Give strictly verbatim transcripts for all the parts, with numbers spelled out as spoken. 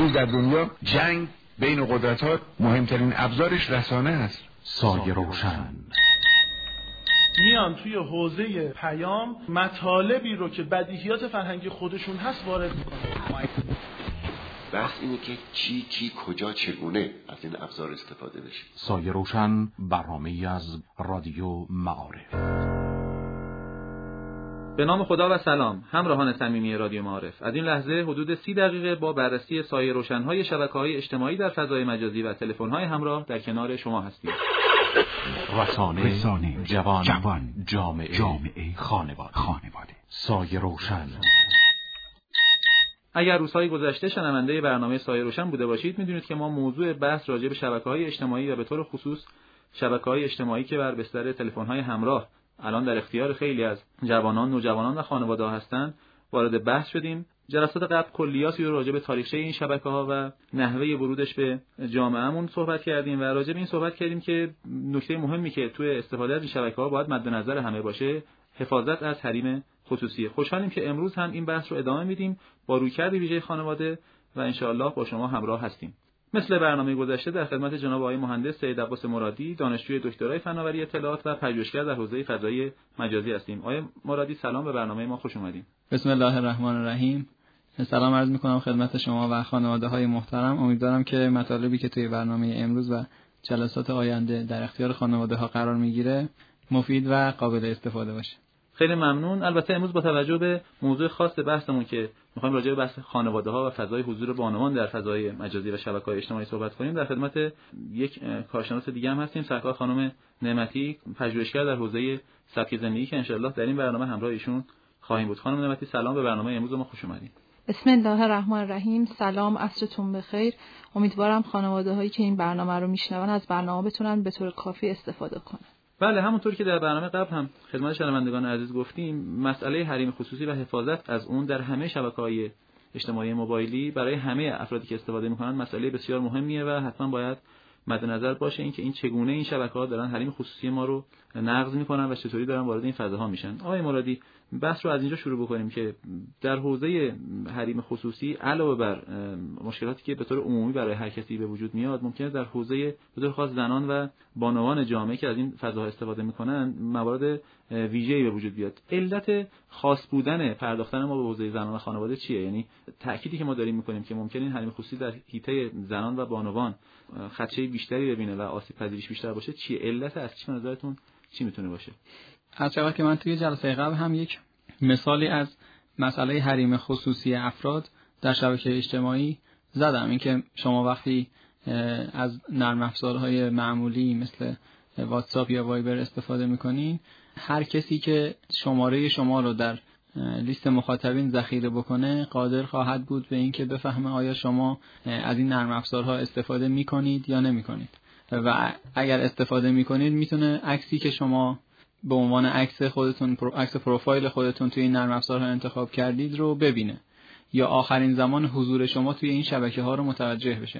امروز در دنیا جنگ بین قدرت‌ها مهمترین ابزارش رسانه است. سایه روشن میان توی حوزه پیام مطالبی رو که بدیهیات فرهنگی خودشون هست وارد میکنن. بحث اینه که چی کی کجا چگونه از این ابزار استفاده بشه. سایه روشن برنامه‌ای از رادیو معارف. به نام خدا و سلام همراهان صمیمی رادیو معارف. از این لحظه حدود سی دقیقه با بررسی سایه روشن‌های شبکه‌های اجتماعی در فضای مجازی و تلفن‌های همراه در کنار شما هستیم. رسانه, رسانه جوان, جوان جامعه, جامعه خانواده. خانواده سایه روشن. اگر روزهای گذشته شنونده برنامه سایه روشن بوده باشید میدونید که ما موضوع بحث راجع به شبکه‌های اجتماعی و به طور خصوص شبکه‌های اجتماعی که بر بستر تلفن‌های همراه الان در اختیار خیلی از جوانان، نوجوانان و خانواده‌ها هستند وارد بحث شدیم. جلسات قبل کلیاتی رو راجع به تاریخچه این شبکه‌ها و نحوه ورودش به جامعهمون صحبت کردیم و راجع به این صحبت کردیم که نکته مهمی که توی استفاده از این شبکه‌ها باید مد نظر همه باشه حفاظت از حریم خصوصی. خوشحالیم که امروز هم این بحث رو ادامه میدیم با رویکرد ویژه خانواده و انشاءالله با شما همراه هستیم. مثل برنامه گذشته در خدمت جناب آقای مهندس سید عباس مرادی، دانشجوی دکترای فناوری اطلاعات و پژوهشگر در حوزه فضای مجازی هستیم. آقای مرادی سلام، به برنامه ما خوش اومدین. بسم الله الرحمن الرحیم. سلام عرض می‌کنم خدمت شما و خانواده‌های محترم. امیدوارم که مطالبی که توی برنامه امروز و جلسات آینده در اختیار خانواده‌ها قرار میگیره مفید و قابل استفاده باشه. خیلی ممنون. البته امروز با توجه به موضوع خاص بحثمون که می‌خوایم راجع به بحث خانواده‌ها و فضای حضور بانوان در فضای مجازی و شبکه‌های اجتماعی صحبت کنیم، در خدمت یک کارشناس دیگه هم هستیم، سرکار خانم نعمتی، پژوهشگر در حوزه سبک زندگی که انشالله در این برنامه همراه ایشون خواهیم بود. خانم نعمتی سلام، به برنامه امروز ما خوش اومدید. بسم الله الرحمن الرحیم. سلام، عصرتون بخیر. امیدوارم خانواده‌هایی که این برنامه رو میشنون از برنامه بتونن به طور کافی استفاده کنن. بله، همونطور که در برنامه قبل هم خدمت شنوندگان عزیز گفتیم، مسئله حریم خصوصی و حفاظت از اون در همه شبکه‌های اجتماعی موبایلی برای همه افرادی که استفاده می‌کنن مسئله بسیار مهمیه و حتما باید مد نظر باشه اینکه این چگونه این شبکه‌ها دارن حریم خصوصی ما رو نقض می‌کنن و چطوری دارن وارد این فضاها میشن. آقای مرادی، بحث رو از اینجا شروع بکنیم که در حوزه حریم خصوصی علاوه بر مشکلاتی که به طور عمومی برای هر کسی به وجود میاد، ممکنه در حوزه به طور خاص زنان و بانوان جامعه که از این فضاها استفاده می‌کنن موارد ویژه‌ای به وجود بیاد. علت خاص بودن پرداختن ما به حوزه زنان و خانواده چیه؟ یعنی تأکیدی که ما داریم می‌کنیم که ممکنه این حریم خصوصی در حیطه زنان و بانوان خدشه بیشتری ببینه و آسیب پذیریش بیشتر باشه چیه؟ علت اصلیش به نظرتون چی میتونه باشه؟ از چقدر که من توی جلسه قبل هم یک مثالی از مسئله حریم خصوصی افراد در شبکه اجتماعی زدم، اینکه شما وقتی از نرم افزارهای معمولی مثل واتساپ یا وایبر استفاده میکنین، هر کسی که شماره شما رو در لیست مخاطبین ذخیره بکنه قادر خواهد بود به اینکه بفهمه آیا شما از این نرم افزارها استفاده میکنید یا نمیکنید و اگر استفاده میکنید میتونه عکسی که شما به عنوان عکس خودتون، عکس پروفایل خودتون توی این نرم افزارها انتخاب کردید رو ببینه یا آخرین زمان حضور شما توی این شبکه‌ها رو متوجه بشه.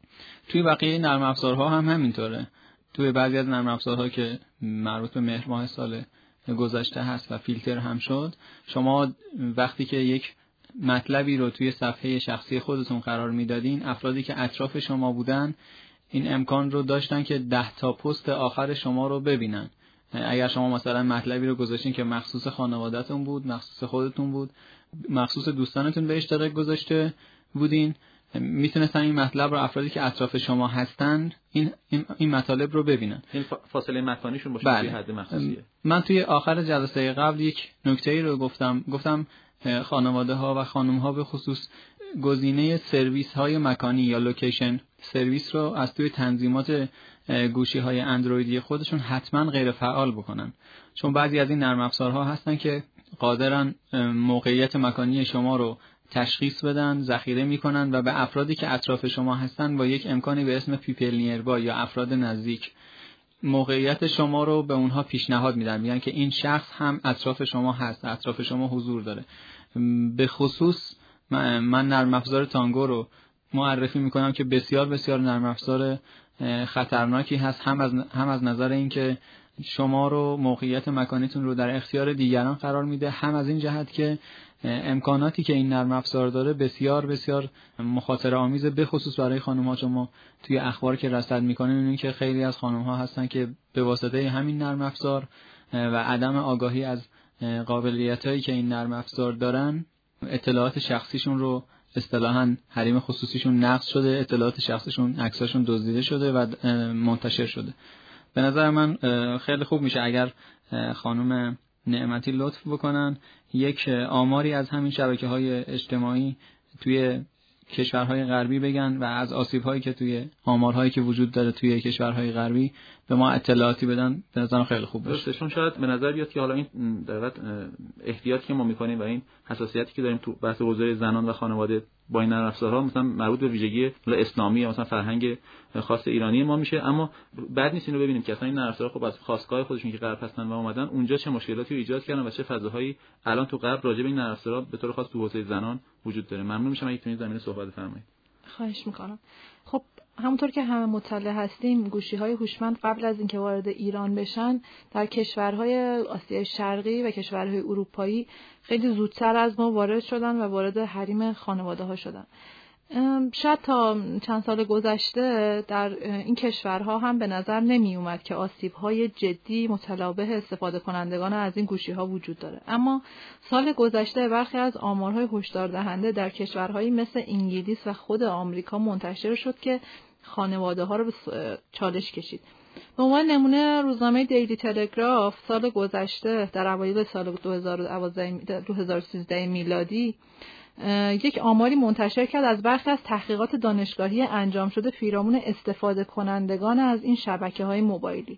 توی بقیه نرم افزارها هم همینطوره. توی بعضی از نرم افزارها که مربوط به مهر ماه سال گذشته هست و فیلتر هم شد، شما وقتی که یک مطلبی رو توی صفحه شخصی خودتون قرار میدادین، افرادی که اطراف شما بودن این امکان رو داشتن که ده تا پست آخر شما رو ببینن. اگر شما مثلا مطلبی رو گذاشتین که مخصوص خانواده‌تون بود، مخصوص خودتون بود، مخصوص دوستانتون به اشتراک گذاشته بودین، میتونستن این مطلب رو افرادی که اطراف شما هستن این این, این مطالب رو ببینن. این فاصله مکانیشون باشه بله. توی حد مخصوصیه. من توی آخر جلسه قبل یک نکته‌ای رو گفتم گفتم خانواده‌ها و خانم‌ها به خصوص گزینه سرویس‌های مکانی یا لوکیشن سرویس رو از توی تنظیمات گوشی‌های اندرویدی خودشون حتما غیر فعال بکنن، چون بعضی از این نرم افزارها هستن که قادرن موقعیت مکانی شما رو تشخیص بدن، ذخیره میکنن و به افرادی که اطراف شما هستن با یک امکانی به اسم پیپل نیربای یا افراد نزدیک موقعیت شما رو به اونها پیشنهاد میدن، میگن که این شخص هم اطراف شما هست، اطراف شما حضور داره. به خصوص من نرم افزار تانگو رو معرفی میکنم که بسیار بسیار نرم افزار خطرناکی هست، هم از هم از نظر اینکه شما رو موقعیت مکانیتون رو در اختیار دیگران قرار میده، هم از این جهت که امکاناتی که این نرم افزار داره بسیار بسیار مخاطره آمیزه، به خصوص برای خانم‌ها. شما توی اخبار که رصد می‌کنید می‌بینید که خیلی از خانم‌ها هستن که به واسطه همین نرم افزار و عدم آگاهی از قابلیتایی که این نرم افزار دارن، اطلاعات شخصیشون رو اصطلاحاً حریم خصوصیشون نقض شده، اطلاعات شخصیشون، عکساشون دزدیده شده و منتشر شده. به نظر من خیلی خوب میشه اگر خانم نعمتی لطف بکنن یک آماری از همین شبکه‌های اجتماعی توی کشورهای غربی بگن و از آسیب‌هایی که توی آمارهایی که وجود داره توی کشورهای غربی به ما اطلاعاتی بدن. به نظرم خیلی خوب باشه. چون شاید به نظر بیاد که حالا این در واقع احتیاطی که ما می‌کنیم و این حساسیتی که داریم تو بحث حوزه زنان و خانواده با این نرم افزارها مثلا مربوط به ویژگی اسلامی یا مثلا فرهنگ خاص ایرانی ما میشه، اما بعد نیست این رو ببینیم که اصلا این نرم افزارها خب از خاستگاه خودشون که غرب هستن و اومدن اونجا چه مشکلاتی رو ایجاد کردن و چه فضاهایی الان تو غرب راجع به این نرم افزارها به طور خاص تو حوزه زنان وجود داره. ممنون میشم اگه تو این زمینه صحبت بفرمایید. خواهش میکنم. خب همونطور که همه مطلع هستیم، گوشی‌های هوشمند قبل از اینکه وارد ایران بشن در کشورهای آسیای شرقی و کشورهای اروپایی خیلی زودتر از ما وارد شدن و وارد حریم خانواده‌ها شدن. شاید تا چند سال گذشته در این کشورها هم به نظر نمی اومد که آسیب‌های جدی متلابه استفاده کنندگان از این گوشی‌ها وجود داره، اما سال گذشته برخی از آمارهای هشدار دهنده در کشورهایی مثل انگلیس و خود آمریکا منتشر شد که خانواده‌ها رو به چالش کشید. به عنوان نمونه روزنامه دیلی تلگراف سال گذشته در اوایل سال دو هزار و سیزده میلادی یک آماری منتشر کرد از برخی از تحقیقات دانشگاهی انجام شده پیرامون استفاده کنندگان از این شبکه‌های موبایلی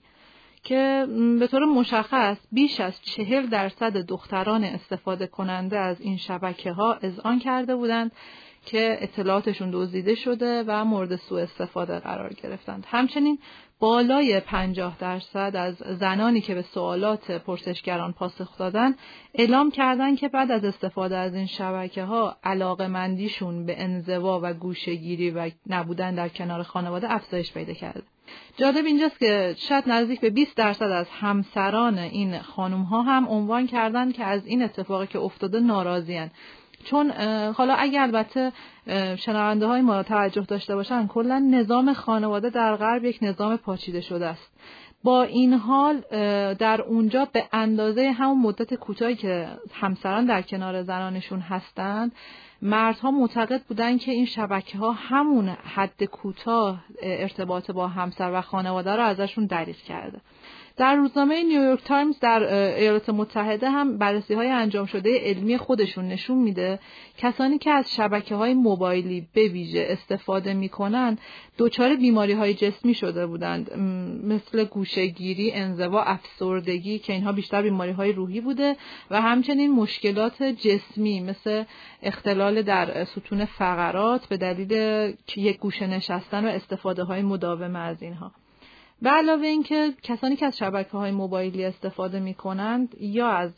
که به طور مشخص بیش از چهل درصد دختران استفاده کننده از این شبکه‌ها اذعان کرده بودند که اطلاعاتشون دزدیده شده و مورد سوء استفاده قرار گرفتند. همچنین بالای پنجاه درصد از زنانی که به سوالات پرسشگران پاسخ دادن اعلام کردند که بعد از استفاده از این شبکه‌ها علاقه‌مندیشون به انزوا و گوشه‌گیری و نبودن در کنار خانواده افزایش پیدا کرده. جالب اینجاست که شاید نزدیک به بیست درصد از همسران این خانم‌ها هم عنوان کردند که از این اتفاقی که افتاده ناراضی‌اند. چون حالا اگه البته شنونده های ما توجه داشته باشن، کلا نظام خانواده در غرب یک نظام پاچیده شده است. با این حال در اونجا به اندازه همون مدت کوتاهی که همسران در کنار زنانشون هستند، مردها معتقد بودن که این شبکه‌ها همون حد کوتاه ارتباط با همسر و خانواده رو ازشون دریغ کرده. در روزنامه نیویورک تایمز در ایالات متحده هم بررسی‌های انجام شده علمی خودشون نشون میده کسانی که از شبکه‌های موبایلی به ویژه استفاده می‌کنن دچار بیماری‌های جسمی شده بودند، مثل گوشه‌گیری، انزوا، افسردگی که اینها بیشتر بیماری‌های روحی بوده و همچنین مشکلات جسمی مثل اختلال در ستون فقرات به دلیل یک گوشه نشستن و استفاده‌های مداوم از اینها. به علاوه اینکه کسانی که از شبکه‌های موبایلی استفاده می‌کنند یا از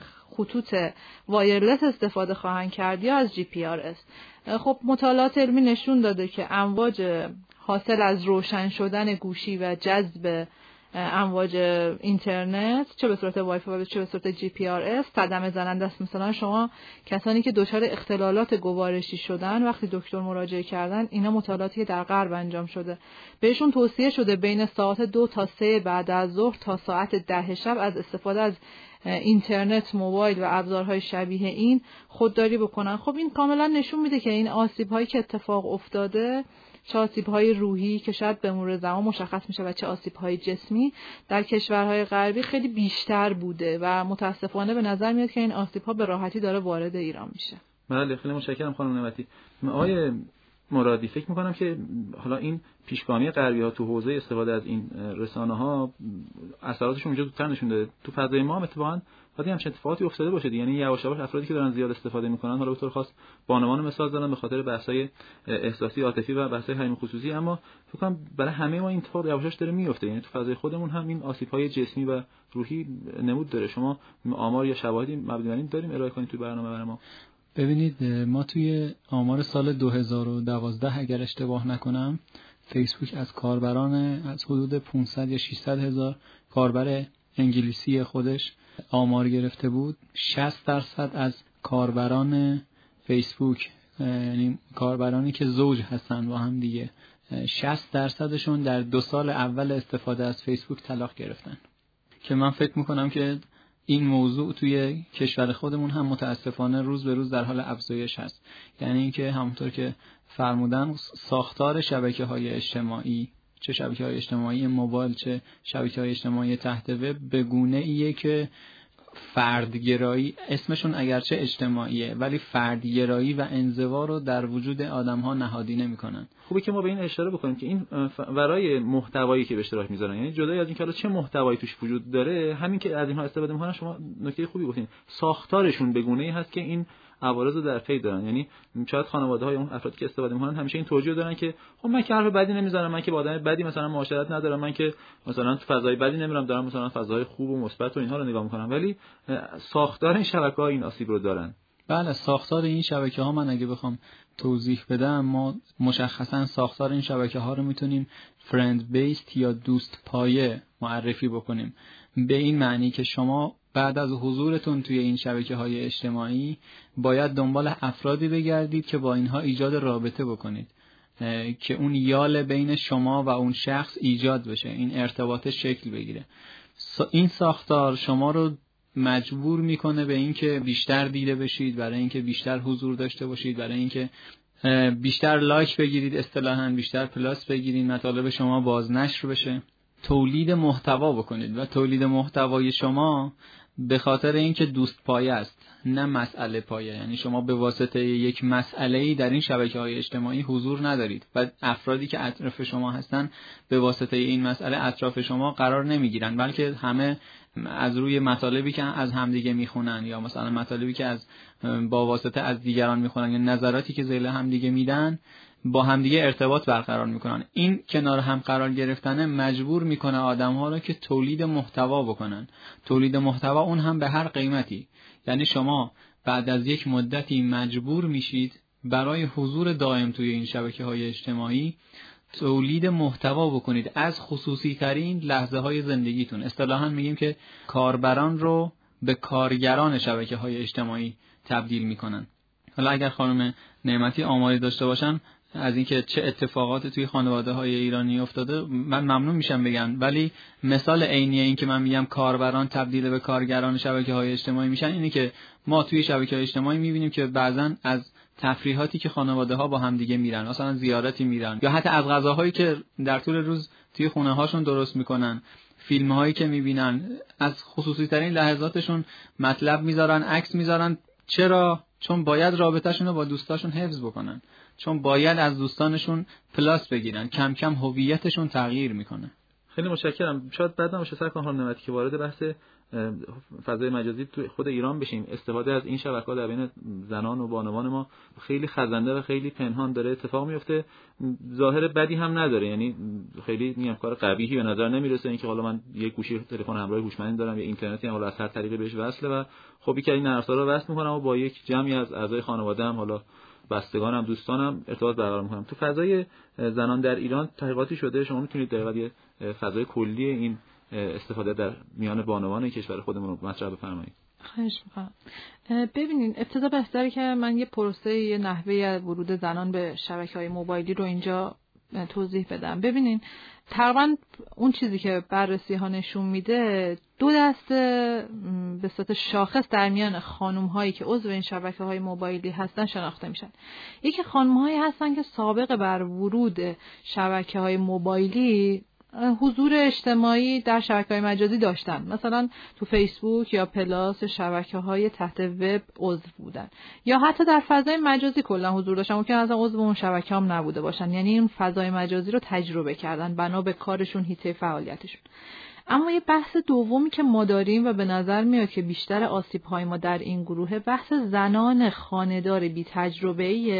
خطوط وایرلس استفاده خواهند کرد یا از جی پی آر اس. خب مطالعات علمی نشون داده که امواج حاصل از روشن شدن گوشی و جذب امواج اینترنت چه به صورت وای فای و چه به صورت جی پی آر اس صدمه زننده است. مثلا شما کسانی که دچار اختلالات گوارشی شدن وقتی دکتر مراجعه کردن، اینا مطالعاتی در غرب انجام شده، بهشون توصیه شده بین ساعت دو تا سه بعد از ظهر تا ساعت ده شب از استفاده از اینترنت، موبایل و ابزارهای شبیه این خودداری بکنن. خب این کاملا نشون میده که این آسیب‌هایی که اتفاق افتاده، چه آسیب‌های روحی که شاید به مرور زمان مشخص میشه و چه آسیب‌های جسمی، در کشورهای غربی خیلی بیشتر بوده و متاسفانه به نظر میاد که این آسیب‌ها به راحتی داره وارد ایران میشه. بله خیلی متشکرم خانم نعمتی. آقای مرادی، فکر می‌کنم که حالا این پیشگامی غربی‌ها تو حوزه استفاده از این رسانه‌ها اثراتشون اونجا زودتر نشون داده. تو فضای ما هم اتفاقاً باید همچین اتفاقاتی افتاده باشه دیگه. یعنی یواش یواش افرادی که دارن زیاد استفاده میکنن، حالا به طور خاص بانوان مثال زدن به خاطر بحث‌های احساسی عاطفی و بحث‌های حریم خصوصی، اما فکر کنم برای همه ما این اتفاق یواش یواش داره میفته. یعنی تو فضای خودمون هم این آسیب‌های جسمی و روحی نمود داره. شما آمار یا شواهدی مبنی بر این داریم ارائه کنید تو برنامه برای ما؟ ببینید، ما توی آمار سال دو هزار و دوازده اگر اشتباه نکنم فیسبوک از کاربران از حدود پانصد یا ششصد هزار کاربر انگلیسی خودش آمار گرفته بود. شصت درصد از کاربران فیسبوک، یعنی کاربرانی که زوج هستن با هم دیگه، شصت درصدشون در دو سال اول استفاده از فیسبوک طلاق گرفتن، که من فکر میکنم که این موضوع توی کشور خودمون هم متاسفانه روز به روز در حال افزایش هست. یعنی اینکه همونطور که فرمودن ساختار شبکه‌های اجتماعی، چه شبکه‌های اجتماعی موبایل چه شبکه‌های اجتماعی تحت وب، به گونه‌ایه که فردگرایی، اسمشون اگرچه اجتماعیه ولی فردگرایی و انزوا رو در وجود آدم‌ها نهادینه می‌کنن. خوبه که ما به این اشاره بکنیم که این ورای محتوایی که به اشتراک میذارن، یعنی جدای از این که حالا چه محتوایی توش وجود داره، همین که از اینها استفاده می‌کنن، شما نکته خوبی گفتین، ساختارشون به گونه‌ای هست که این عوارض رو در پی دارن. یعنی شاید خانواده‌های اون افرادی که استفاده می‌کنن همیشه این توجیه دارن که خب من که حرف بدی نمیزنم، من که با آدم بدی مثلا معاشرت ندارم، من که مثلا تو فضای بدی نمیرم، دارم مثلا فضای خوب و مثبت و اینها رو نگاه می‌کنم، ولی ساختار این شبکه‌ها این آسیب رو دارن. بله، ساختار این شبکه‌ها، من اگه بخوام توضیح بدم، ما مشخصا ساختار این شبکه‌ها رو میتونیم فرند بیسد یا دوست پایه معرفی بکنیم، به این معنی که شما بعد از حضورتون توی این شبکه‌های اجتماعی باید دنبال افرادی بگردید که با اینها ایجاد رابطه بکنید، که اون یال بین شما و اون شخص ایجاد بشه، این ارتباط شکل بگیره. این ساختار شما رو مجبور میکنه به اینکه بیشتر دیده بشید، برای اینکه بیشتر حضور داشته باشید، برای اینکه بیشتر لایک بگیرید، اصطلاحاً بیشتر پلاس بگیرید، مطالب شما بازنشر بشه، تولید محتوا بکنید. و تولید محتوای شما به خاطر اینکه دوست پایه است، نه مسئله پایه. یعنی شما به واسطه یک مسئله‌ای در این شبکه‌های اجتماعی حضور ندارید و افرادی که اطراف شما هستن به واسطه این مسئله اطراف شما قرار نمیگیرن، بلکه همه از روی مطالبی که از همدیگه میخونن یا مثلا مطالبی که از با واسطه از دیگران میخونن یا نظراتی که ذیل همدیگه میدن با همدیگه ارتباط برقرار میکنن. این کنار هم قرار گرفتن مجبور میکنه آدم‌ها رو که تولید محتوا بکنن. تولید محتوا اون هم به هر قیمتی. یعنی شما بعد از یک مدتی مجبور میشید برای حضور دائم توی این شبکه‌های اجتماعی تولید محتوا بکنید از خصوصی ترین لحظه های زندگیتون. اصطلاحاً میگیم که کاربران رو به کارگران شبکه‌های اجتماعی تبدیل میکنن. حالا اگر خانم نعمتی آماری داشته باشن از اینکه چه اتفاقاتی توی خانواده‌های ایرانی افتاده، من ممنون میشم بگن، ولی مثال عینی این که من میگم کاربران تبدیل به کارگران شبکه‌های اجتماعی میشن اینه که ما توی شبکه‌های اجتماعی میبینیم که بعضن از تفریحاتی که خانواده‌ها با هم دیگه میرن، مثلا زیارتی میرن، یا حتی از غذاهایی که در طول روز توی خونه‌هاشون درست میکنن، فیلم‌هایی که میبینن، از خصوصی ترین لحظاتشون مطلب میذارن، عکس میذارن. چرا؟ چون باید رابطه‌شون رو با دوستاشون حفظ بکنن، چون باید از دوستانشون پلاس بگیرن. کم کم هویتشون تغییر میکنه. خیلی متشکرم. شاید بعدا باشه سر کنم نعمتی که وارد بحث فضای مجازی تو خود ایران بشیم. استفاده از این شبکه‌ها در بین زنان و بانوان ما خیلی خزنده و خیلی پنهان داره اتفاق میفته. ظاهر بدی هم نداره، یعنی خیلی میگم کار قبیحی به نظر نمیرسه اینکه حالا من یک گوشی تلفن همراه هوشمندی دارم یا اینترنتی هم حالا از هر طریقی بهش وصله و خب یک این نرم افزار رو وصل می‌کنم و با یک جمعی از اعضای خانواده‌ام، حالا بستگانم، دوستانم ارتباط برقرار می‌کنم. تو فضای زنان در ایران تحقیقاتی شده، شما می‌تونید دقیقاً یه فضای کلی این استفاده در میان بانوان کشور خودمون رو مطرح بفرمایید. خواهش می‌کنم. ببینین، ابتدا بهتره که من یه پروسه، یه نحوه ورود زنان به شبکه‌های موبایلی رو اینجا توضیح بدم. ببینین، تقریبا اون چیزی که بررسی ها نشون میده، دو دسته به صورت شاخص در میان خانم هایی که عضو این شبکه های موبایلی هستن شناخته میشن. یکی خانم هایی هستن که سابقه بر ورود شبکه های موبایلی حضور اجتماعی در شبکه‌های مجازی داشتن، مثلا تو فیسبوک یا پلاس، شبکه‌های تحت وب عضو بودن، یا حتی در فضای مجازی کلا حضور داشتن، ممکن از عضو اون شبکه هم نبوده باشن، یعنی این فضای مجازی رو تجربه کردن بنا به کارشون، حیطه فعالیتشون. اما یه بحث دومی که ما داریم و به نظر میاد که بیشتر آسیب‌های ما در این گروه، بحث زنان خانه‌دار بی تجربه‌ایه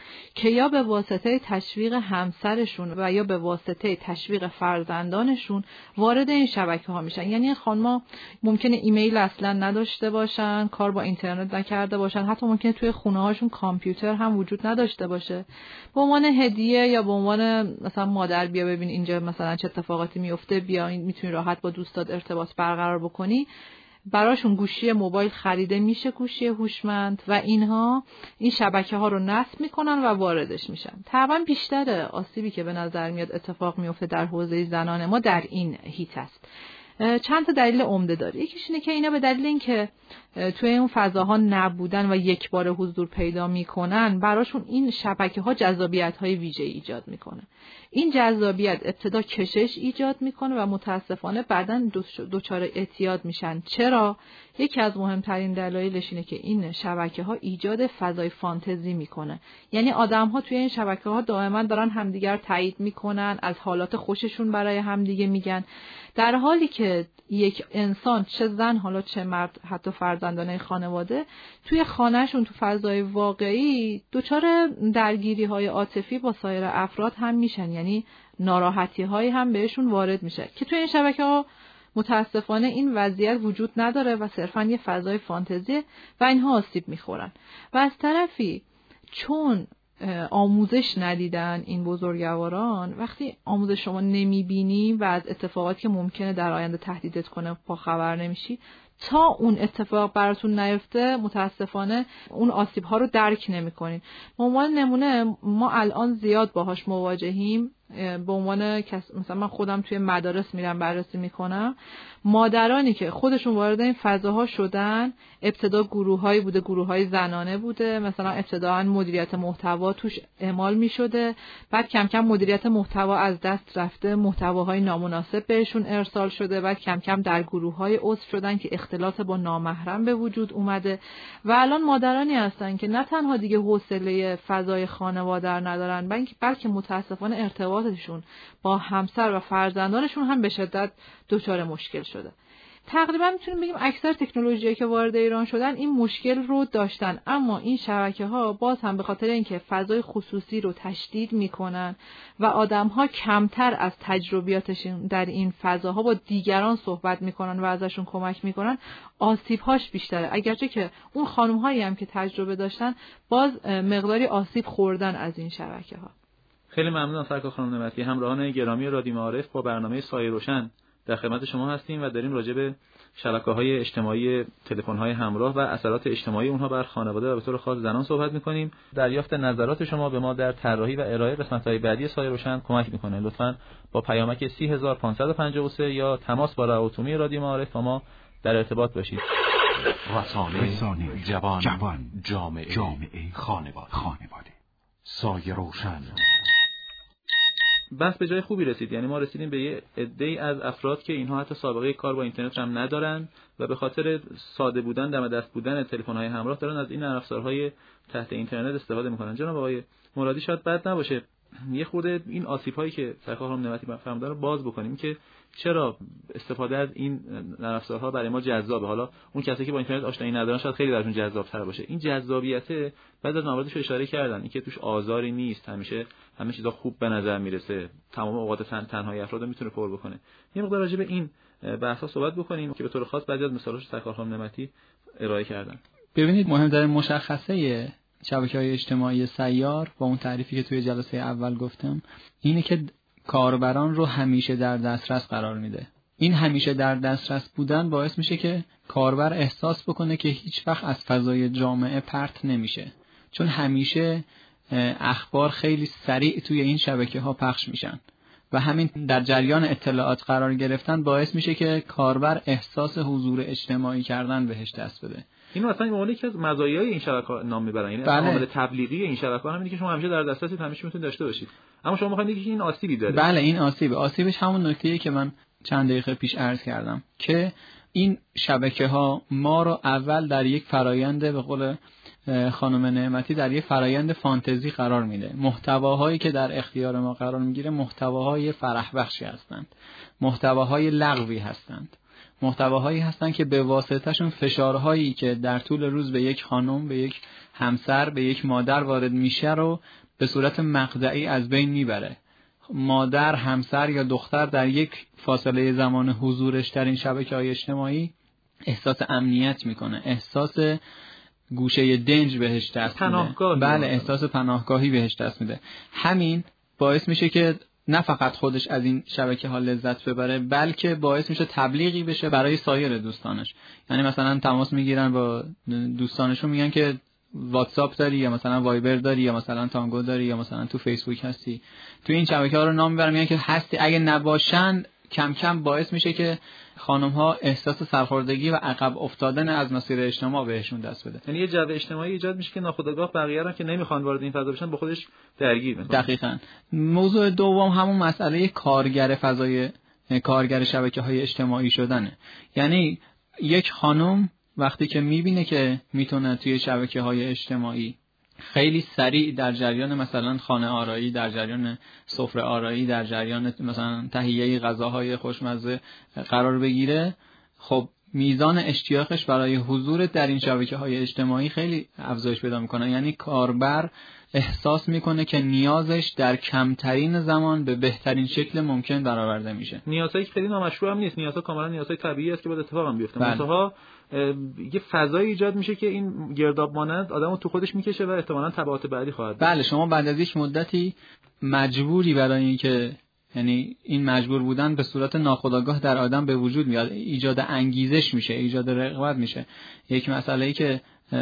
که یا به واسطه تشویق همسرشون و یا به واسطه تشویق فرزندانشون وارد این شبکه‌ها میشن. یعنی خانم‌ها ممکنه ایمیل اصلا نداشته باشن، کار با اینترنت نکرده باشن، حتی ممکنه توی خونه‌هاشون کامپیوتر هم وجود نداشته باشه. به عنوان هدیه یا به عنوان مثلا مادر بیا ببین اینجا مثلا چه اتفاقاتی میفته، بیا میتونی راحت با دوستات ارتباط برقرار بکنی، براشون گوشی موبایل خریده میشه، گوشی هوشمند، و اینها این شبکه ها رو نصب میکنن و واردش میشن. طبعا بیشتر آسیبی که به نظر میاد اتفاق میفته در حوزه زنان ما در این هیت است. چند تا دلیل عمده داره. یکیش اینه که اینا به دلیل اینکه توی اون فضاها نبودن و یک بار حضور پیدا میکنن، براشون این شبکه ها جذابیت های ویژه ایجاد میکنه. این جذابیت ابتدا کشش ایجاد میکنه و متاسفانه بعداً دچار اعتیاد میشن. چرا؟ یکی از مهمترین دلایلش اینه که این شبکه ها ایجاد فضای فانتزی میکنه. یعنی آدم ها توی این شبکه ها دائما دارن همدیگر تایید میکنن، از حالات خوششون برای همدیگه میگن، در حالی که یک انسان، چه زن حالا چه مرد، حتی فرزندان خانواده، توی خانهشون تو فضای واقعی دچار درگیری های عاطفی با سایر افراد هم میشن. یعنی ناراحتی هایی هم بهشون وارد میشه که توی این شبکه ها متاسفانه این وضعیت وجود نداره و صرفا یه فضای فانتزیه و اینها آسیب میخورن. و از طرفی چون آموزش ندیدن این بزرگواران، وقتی آموزش شما نمیبینی و از اتفاقاتی که ممکنه در آینده تهدیدت کنه با خبر نمیشی، تا اون اتفاق براتون نیفته متاسفانه اون آسیب ها رو درک نمیکنین. به عنوان نمونه ما الان زیاد باهاش مواجهیم. به عنوان کس مثلا من خودم توی مدارس میرم بررسی میکنم، مادرانی که خودشون وارد این فضاها شدن، ابتدا گروهایی بوده، گروههای زنانه بوده، مثلا ابتدا مدیریت محتوا توش اعمال میشده، بعد کم کم مدیریت محتوا از دست رفته، محتواهای نامناسب بهشون ارسال شده، بعد کم کم در گروههای عضو شدن که اختلاط با نامحرم به وجود اومده و الان مادرانی هستن که نه تنها دیگه حوصله فضای خانواده ندارن، بلکه متاسفانه ارتباط شون با همسر و فرزندانشون هم به شدت دچار مشکل شده. تقریبا میتونیم بگیم اکثر تکنولوژیایی که وارد ایران شدن این مشکل رو داشتن، اما این شبکه‌ها باز هم به خاطر اینکه فضای خصوصی رو تشدید میکنن و آدم‌ها کمتر از تجربیاتشون در این فضاها با دیگران صحبت میکنن و ازشون کمک میکنن، آسیب‌هاش بیشتره. اگرچه که اون خانم‌هایی هم که تجربه داشتن باز مقداری آسیب خوردن از این شبکه‌ها. خیلی ممنونم سرکار خانم نعمتی. همراهان گرامی رادیو معارف با برنامه سایه روشن در خدمت شما هستیم و داریم راجع به شبکه‌های اجتماعی، تلفن‌های همراه و اثرات اجتماعی اونها بر خانواده و به طور خاص زنان صحبت می‌کنیم. دریافت نظرات شما به ما در طراحی و ارائه قسمت‌های بعدی سایه روشن کمک می‌کنه. لطفاً با پیامک سی هزار و پانصد و پنجاه و سه یا تماس با رهاتومی رادیو معارف با ما در ارتباط باشید. رسانه, رسانه جوان, جوان جامعه, جامعه خانواده. خانواده سایه روشن. بحث به جای خوبی رسید. یعنی ما رسیدیم به یه عده‌ای از افراد که اینها حتی سابقه کار با اینترنت هم ندارن و به خاطر ساده بودن، دم دست بودن تلفن‌های همراه دارن از این نرم افزارهای تحت اینترنت استفاده می‌کنن. جناب آقای مرادی شاید بد نباشه یه خورده این آسیب‌هایی که سرکار خانم نعمتی فرمودن رو باز بکنیم که چرا استفاده از این نرم افزارها برای ما جذابه. حالا اون کسایی که با اینترنت آشنایی ندارن شاید خیلی براشون جذاب‌تر باشه. این جذابیت بعد از مواردش رو اشاره کردن، اینکه توش آزاری نیست، همیشه همه چیزا خوب به نظر میرسه، تمام اوقات تن تنهایی افراد میتونه پر بکنه. یه مقدار راجع به این بحثا صحبت بکنیم که به طور خاص بعضی از مثالاش سرکار خانم نعمتی ارائه کردن. ببینید مهمترین مشخصه شبکه‌های اجتماعی سیار با اون تعریفی که توی جلسه اول گفتم اینه که کاربران رو همیشه در دسترس قرار میده. این همیشه در دسترس بودن باعث میشه که کاربر احساس بکنه که هیچ وقت از فضای جامعه پرت نمیشه، چون همیشه اخبار خیلی سریع توی این شبکه‌ها پخش میشن و همین در جریان اطلاعات قرار گرفتن باعث میشه که کاربر احساس حضور اجتماعی کردن بهش دست بده. این مثلا به عنوان یکی از مزایای این شبکه‌ها نام میبرن، یعنی بله. عامل تبلیغی این شبکه‌ها همینه که شما همیشه در دسترس همیشه میتونید داشته باشید. اما شما میخواید بگید این آسیبی داره. بله این آسیب، آسیبش همون نکته‌ایه که من چند دقیقه پیش عرض کردم که این شبکه‌ها ما رو اول در یک فرایند به قول خانم نعمتی در یک فرایند فانتزی قرار میده. محتواهایی که در اختیار ما قرار میگیره محتواهای فرح بخشی هستند، محتواهای لغوی هستند، محتواهایی هستن که به واسطهشون فشارهایی که در طول روز به یک خانم، به یک همسر، به یک مادر وارد میشه رو به صورت مقطعی از بین میبره. مادر، همسر یا دختر در یک فاصله زمان حضورش در این شبکه‌های اجتماعی احساس امنیت میکنه، احساس گوشه دنج بهش دست میده. بله، احساس پناهگاهی بهش دست میده. همین باعث میشه که نه فقط خودش از این شبکه ها لذت ببره، بلکه باعث میشه تبلیغی بشه برای سایر دوستانش. یعنی مثلا تماس میگیرن با دوستانشون، میگن که واتساپ داری یا مثلا وایبر داری یا مثلا تانگو داری یا مثلا تو فیسبوک هستی، تو این شبکه ها رو نام میبرن، میگن که هستی. اگه نباشن کم کم باعث میشه که خانم ها احساس سرخوردگی و عقب افتادن از مسیر اجتماع بهشون دست بده. یعنی یه جو اجتماعی ایجاد میشه که ناخودآگاه بقیه را که نمیخوان وارد این فضا بشن با خودش درگیر میکنه. دقیقاً. موضوع دوم همون مسئله کارگر فضای کارگر شبکه‌های اجتماعی شدنه. یعنی یک خانم وقتی که میبینه که میتونه توی شبکه‌های اجتماعی خیلی سریع در جریان مثلا خانه آرایی، در جریان سفره آرایی، در جریان مثلا تهیه غذاهای خوشمزه قرار بگیره، خب میزان اشتیاقش برای حضور در این شبکه‌های اجتماعی خیلی افزایش پیدا میکنه. یعنی کاربر احساس میکنه که نیازش در کمترین زمان به بهترین شکل ممکن برآورده میشه. نیازهایی که خیلی نامشروع هم نیست، نیازها کاملا نیازهای طبیعی است که باید اتفاق هم بیفته. منتها یه فضایی ایجاد میشه که این گرداب مانند آدمو تو خودش میکشه و احتمالاً تبعات بعدی خواهد داشت. بله، شما بعد از یک مدتی مجبوری برای اینکه، یعنی این مجبور بودن به صورت ناخودآگاه در آدم به وجود میاد، ایجاد انگیزش میشه، ایجاد رغبت میشه. یک مسئله‌ای که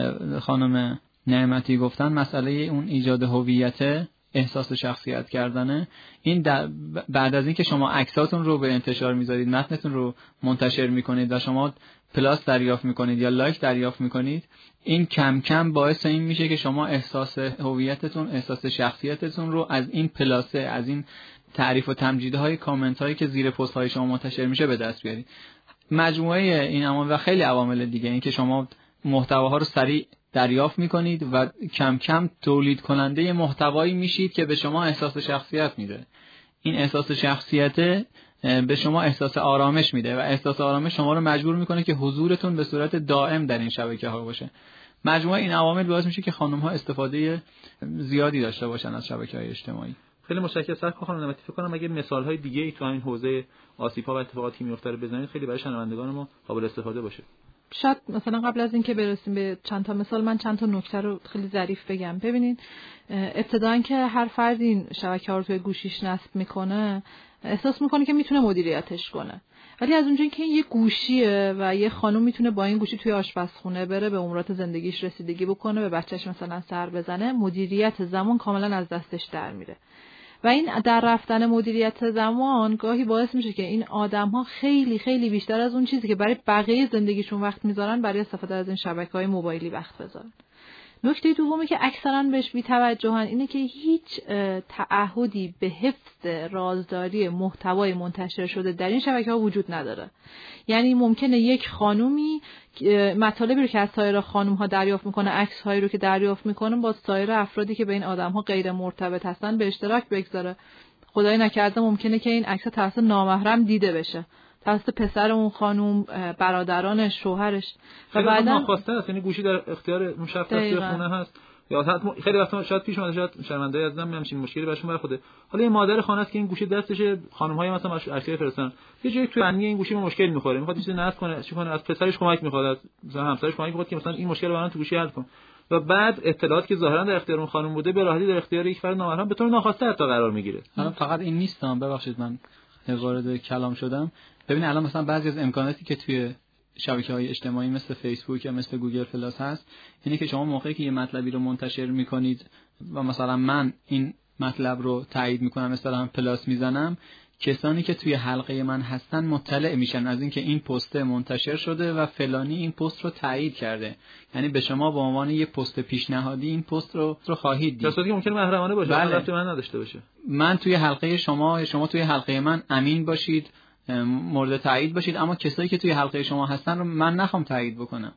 خانم نعمتی گفتن، مسئله اون ایجاد هویت، احساس شخصیت کردنه، این بعد از اینکه شما عکساتون رو به انتشار میذارید، متنتون رو منتشر میکنید و شما پلاس دریافت میکنید یا لایک دریافت میکنید، این کم کم باعث این میشه که شما احساس هویتتون، احساس شخصیتتون رو از این پلاسه، از این تعریف و تمجیدهای کامنت هایی که زیر پست های شما منتشر میشه به دست بیارید. مجموعه این عوامل و خیلی عوامل دیگه، این که شما محتواها رو سریع دریافت میکنید و کم کم تولید کننده محتوایی میشید که به شما احساس شخصیت میده. این احساس شخصیت به شما احساس آرامش میده و احساس آرامش شما رو مجبور میکنه که حضورتون به صورت دائم در این شبکه ها باشه. مجموعه این عوامل باعث میشه که خانم ها استفاده زیادی داشته باشن از شبکه های اجتماعی. خیلی متشکرم. سر خانم نعمتی، فکر کنم اگه مثال های دیگه ای تو همین حوزه آسیب‌ها و اتفاقاتی که میفته رو بزنید خیلی برای شنوندگان ما قابل استفاده باشه. شاید مثلا قبل از اینکه برسیم به چند تا مثال، من چند تا نکته رو خیلی ظریف بگم. ببینید، ابتداً که هر فردی این شبکه‌ها رو توی گوشیش نصب میکنه، احساس میکنه که میتونه مدیریتش کنه. ولی از اونجایی که این یه گوشیه و یه خانم میتونه با این گوشی توی آشپزخونه بره، به امورات زندگیش رسیدگی بکنه، به بچه‌ش مثلا سر بزنه، مدیریت زمان کاملا از دستش در میره. و این در رفتن مدیریت زمان گاهی باعث میشه که این آدم‌ها خیلی خیلی بیشتر از اون چیزی که برای بقیه زندگیشون وقت میذارن، برای استفاده از این شبکه‌های موبایلی وقت بذارن. نکته دومی که اکثرا بهش بی‌توجهن اینه که هیچ تعهدی به حفظ رازداری محتوای منتشر شده در این شبکه‌ها وجود نداره. یعنی ممکنه یک خانومی مطالبی رو که از سایر خانم‌ها دریافت میکنه، عکس‌هایی رو که دریافت میکنه، با سایر افرادی که به این آدم‌ها غیر مرتبط هستن به اشتراک بگذاره. خدای نکرده ممکنه که این عکس توسط نامحرم دیده بشه، توسط پسر اون خانم، برادرانش، شوهرش. و بعدا ناخواسته است، یعنی گوشی در اختیار اون شخص توی خونه هست. یا حتی خیلی وقتا شاید پیش اومده، شاید شرمنده ازم همین مشکلی براشون برخورده. حالا این مادر خانه است که این گوشی دستشه، خانم‌های مثلا عکسای فرستن، یه جایی تو فنی این گوشی ما مشکل می‌خوره، می‌خواد چیزی نصب کنه، چی کنه، از پسرش کمک می‌خواد، از مثلا همسرش کمک می‌خواد که مثلا این مشکل رو برام تو گوشی حل کن. و بعد اطلاعاتی که ظاهرا در اختیار اون خانم بوده به راحتی در اختیار یک فرد نامحرم به طور ناخواسته حتی قرار می‌گیره. حالا فقط این نیستم، ببخشید من وارد کلام شدم. ببین الان مثلا بعضی از امکاناتی که توی شبکه‌های اجتماعی مثل فیسبوک یا مثل گوگل پلاس هست، اینه که شما موقعی که یه مطلبی رو منتشر می‌کنید و مثلا من این مطلب رو تایید می‌کنم، مثلا پلاس میزنم، کسانی که توی حلقه من هستن مطلع میشن از اینکه این پست منتشر شده و فلانی این پست رو تایید کرده. یعنی به شما به عنوان یه پست پیشنهادی این پست رو رو خواهید دید. کسایی که ممکنه محرمانه باشه، بله. رابطه من نداشته باشه. من توی حلقه شما، شما توی حلقه من امین باشید، مورد تایید باشید، اما کسایی که توی حلقه شما هستن رو من نخوام تایید بکنم.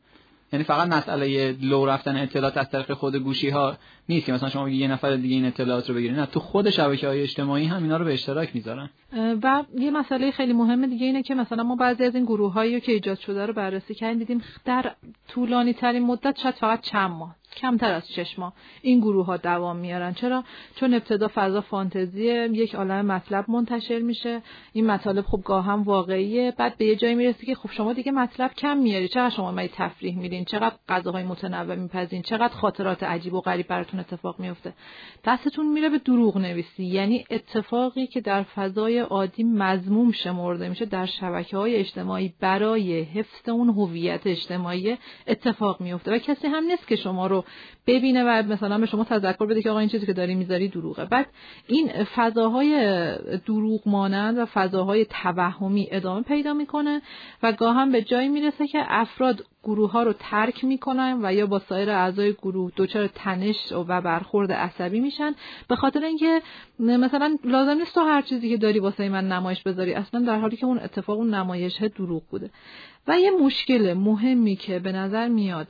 یعنی فقط مسئله لو رفتن اطلاعات از طریق خود گوشی ها نیست که مثلا شما بگی یه نفر دیگه این اطلاعات رو بگیره، نه تو خود شبکه‌های اجتماعی هم اینا رو به اشتراک میذارن. و یه مسئله خیلی مهم دیگه اینه که مثلا ما بعضی از این گروه‌هایی که ایجاد شده رو بررسی کردیم، دیدیم در طولانی ترین مدت شاید فقط چند ماه، کمتر از شش ماه این گروه ها دوام میارن. چرا؟ چون ابتدا فضا فانتزیه، یک عالم مطلب منتشر میشه، این مطالب خب گاه هم واقعیه، بعد به یه جایی میرسی که خب شما دیگه مطلب کم میاری، چقدر شما می تفریح میرین، چقدر غذاهای متنوع میپزین، چقدر خاطرات عجیب و غریب براتون اتفاق میفته، دستتون میره به دروغ نویسی. یعنی اتفاقی که در فضای عادی مذموم شمرده میشه در شبکه‌های اجتماعی برای حفظ اون هویت اجتماعی اتفاق میفته و کسی هم نیست که شما رو ببینه و مثلا به شما تذکر بده که آقا این چیزی که داری میذاری دروغه. بعد این فضاهای دروغ مانند و فضاهای توهمی ادامه پیدا میکنه و گاه هم به جایی میرسه که افراد گروه ها رو ترک میکنن و یا با سایر اعضای گروه دچار تنش و برخورد عصبی میشن، به خاطر اینکه مثلا لازم نیست تو هر چیزی که داری واسه من نمایش بذاری، اصلا در حالی که اون اتفاق اون نمایش دروغ بوده. و یه مشکل مهمی که به نظر میاد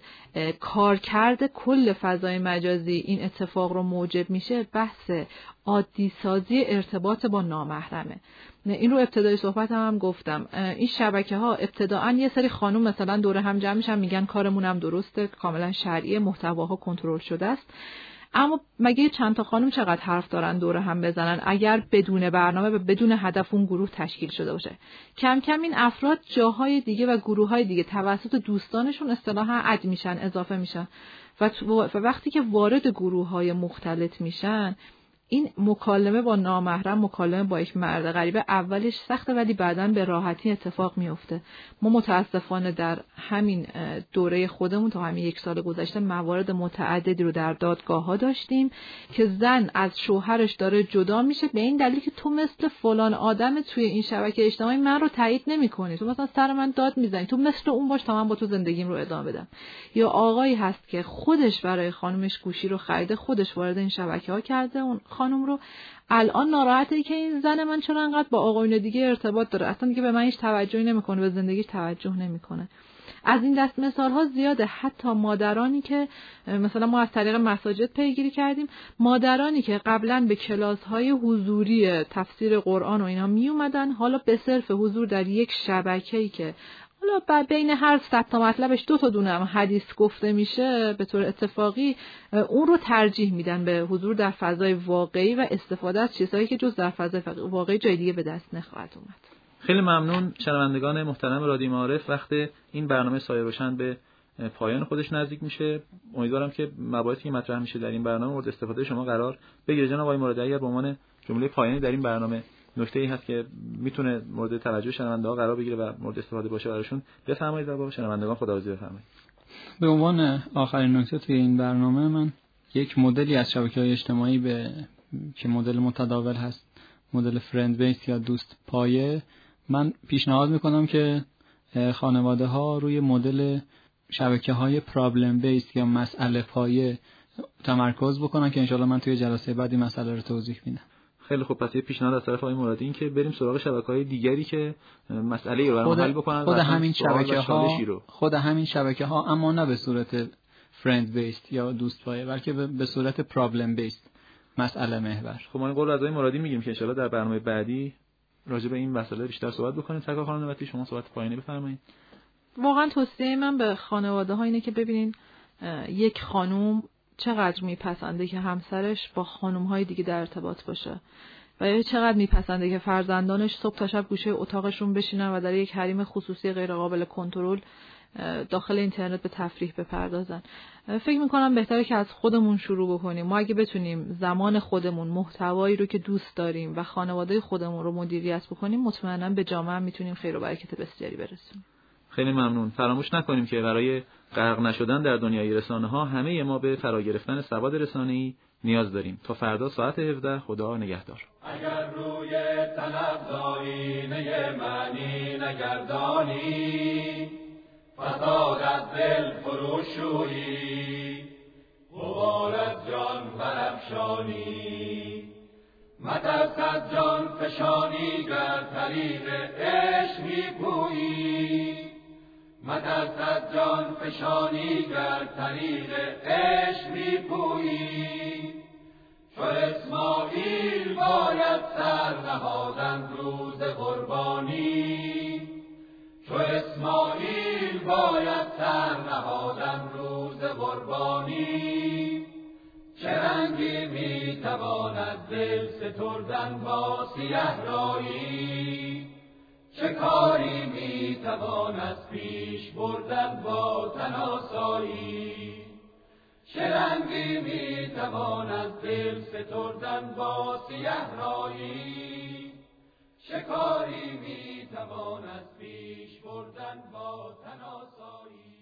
کارکرد کل فضای مجازی این اتفاق رو موجب میشه، بحث عادی سازی ارتباط با نامحرمه. این رو ابتدای صحبت هم, هم گفتم، این شبکه ها ابتداعا یه سری خانم مثلا دوره هم جمع میشن میگن کارمون هم درسته، کاملا شرعیه، محتواها کنترل شده است. اما مگه چند تا خانم چقدر حرف دارن دوره هم بزنن اگر بدون برنامه و بدون هدف اون گروه تشکیل شده باشه؟ کم کم این افراد جاهای دیگه و گروه‌های دیگه توسط دوستانشون اصطلاحاً اد میشن، اضافه میشن و وقتی که وارد گروه‌های مختلط میشن، این مکالمه با نامحرم، مکالمه با یک مرد غریبه اولش سخته ولی بعداً به راحتی اتفاق میفته. ما متاسفانه در همین دوره خودمون تا همین یک سال گذشته موارد متعددی رو در دادگاه‌ها داشتیم که زن از شوهرش داره جدا میشه به این دلیل که تو مثل فلان آدم توی این شبکه اجتماعی من رو تایید نمی‌کنی، تو مثلا سر من داد میزنی، تو مثل اون باش تا من با تو زندگیم رو ادامه بدم. یا آقایی هست که خودش برای خانومش گوشی رو خریده، خودش وارد این شبکه‌ها کرده، اون خانم رو الان ناراحته که این زن من چرا انقدر با آقایون دیگه ارتباط داره، اصلا دیگه به من هیچ توجهی نمیکنه، به زندگیش توجه نمیکنه. از این دست مثال ها زیاده. حتی مادرانی که مثلا ما از طریق مساجد پیگیری کردیم، مادرانی که قبلا به کلاس های حضوری تفسیر قرآن و اینا می اومدن، حالا به صرف حضور در یک شبکه‌ای که حالا بین هر صد تا مطلبش دو تا دونه هم حدیث گفته میشه به طور اتفاقی، اون رو ترجیح میدن به حضور در فضای واقعی و استفاده از چیزهایی که جز در فضای واقعی جای دیگه به دست نخواهد اومد. خیلی ممنون شنوندگان محترم رادیو معارف. وقت این برنامه سایه روشن به پایان خودش نزدیک میشه. امیدوارم که مباحثی که مطرح میشه در این برنامه مورد استفاده شما قرار بگیره. جناب آقای مرادی، اگر به عنوان جمله پایانی در این برنامه نکته‌ای هست که میتونه مورد توجه شنونده‌ها قرار بگیره و مورد استفاده باشه براشون بفرمایید و با شنوندگان خداحافظی بفرمایید. به عنوان آخرین نکته توی این برنامه، من یک مدلی از شبکه‌های اجتماعی به که مدل متداول هست، مدل فرند بیس یا دوست پایه، من پیشنهاد میکنم که خانواده‌ها روی مدل شبکه‌های پرابلم بیس یا مسئله پایه تمرکز بکنن که انشالله من توی جلسه بعدی مسئله رو توضیح میدم. خیلی خوب. پس یه پیشنهاد از طرف آقای مرادی این که بریم سراغ شبکه‌های دیگری که مسئله رو حل بکنن. خود همین شبکه‌ها خود همین شبکه‌ها اما نه به صورت فرند بیس یا دوست پایه، بلکه به صورت پرابلم بیس، مسئله محور. خب ما این قول از آقای مرادی میگیم که ان شاءالله در برنامه بعدی راجع به این مسئله بیشتر صحبت بکنیم. سرکار خانم نوبتی، شما صحبت پایانی بفرمایید. واقعا توصیه من به خانواده‌ها اینه که ببینین یک خانم چقدر میپسنده که همسرش با خانم‌های دیگه در ارتباط باشه و یا چقدر میپسنده که فرزندانش صبح تا شب گوشه اتاقشون بشینن و در یک حریم خصوصی غیر قابل کنترل داخل اینترنت به تفریح بپردازن. فکر میکنم بهتره که از خودمون شروع بکنیم. ما اگه بتونیم زمان خودمون، محتوایی رو که دوست داریم و خانواده خودمون رو مدیریت بکنیم، مطمئنا به جامعه میتونیم خیر و برکت بسیاری برسونیم. خیلی ممنون. فراموش نکنیم که برای غرق نشدن در دنیای رسانه‌ها همه ما به فرا گرفتن سواد رسانه‌ای نیاز داریم. تا فردا ساعت هفده، خدا نگهدار. اگر روی طلب آینه معنی نگردانی، فساد از دل فروشویی، غبار از جان برافشانی، مترس از جان فشانی گر طریق عشق می‌پویی، مترسد جان فشانی گر طریق عشق می پویی، چو اسماعیل باید سر نهادن روز قربانی، چو اسماعیل باید سر نهادن روز قربانی. چه رنگی می تواند دل ستردن با سیه رایی، چه کاری می تواند پیش بردن با تن آسایی، چه رنگی می تواند دل ستردن با سیه رایی، چه کاری می تواند پیش بردن با تن آسایی.